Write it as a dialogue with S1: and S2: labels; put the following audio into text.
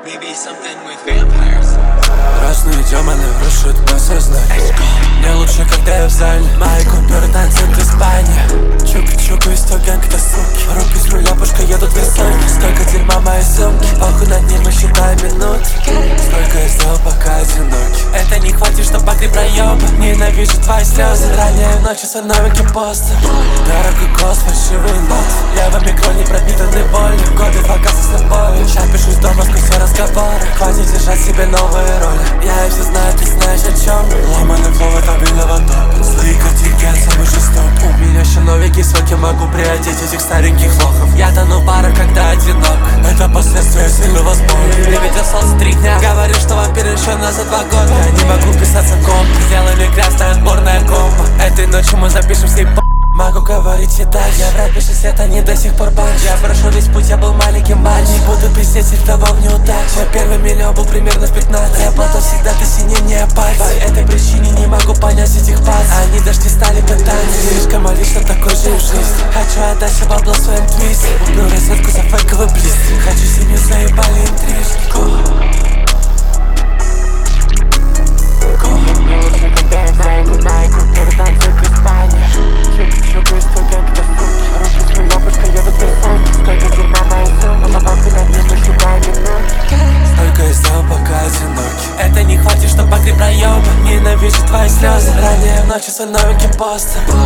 S1: Maybe something with vampires.
S2: Разные демоны рушат мое сознание. Мне лучше, когда я в зале. Мои купюры танцуют в Испании. Чука-чука из той гэнг, это суки. Руки с руля, пушка едут весомки. Столько дерьма моей сумки. Похуй над ним, мы считаем минут. Столько я сделал, пока одинокий. Это не хватит, чтоб покрыть проебы. Ненавижу твои слезы. Ранее ночью с новеньким постер. Дорогой голос, фальшивый нот. Левый микро не пропитанный болью. Годы фокуса с набою. Ща пишусь дома сквозь все разговоры. Хватит держать себе новые роли. Я и все знаю, ты знаешь о чем. Ломаный флоу автомобильного топа. Злые котики, я самый жестокий. У меня еще новенькие соки, могу приодеть этих стареньких лохов. Я тону в барах, когда одинок. Это последствия сильного сбоя. Лебедя солнце 3 дня. Говорю, что вампир еще нас за 2 года. Я не могу писаться комп. Сделали грязная отборная комбо. Этой ночью мы запишем с ней по. Могу говорить и так, я в рэпе 6 лет, они до сих пор банч. Я прошел весь путь, я был маленьким мальчик. Не буду пиздеть, рифтовал в неудач. Мой первый миллион был примерно в 15. Работал всегда, ты синим не пальцы. По этой причине не могу понять этих пальцев. Они даже не стали пытать. Слишком лично такой же в жизни. Хочу отдать все бабло своим твистам. Куплю разведку за фейковый блист. Хочу семью, заебали интрижки. Это не хватит, чтоб покрыть проебы. Ненавижу твои слезы. Ранее ночью с новеньким постом.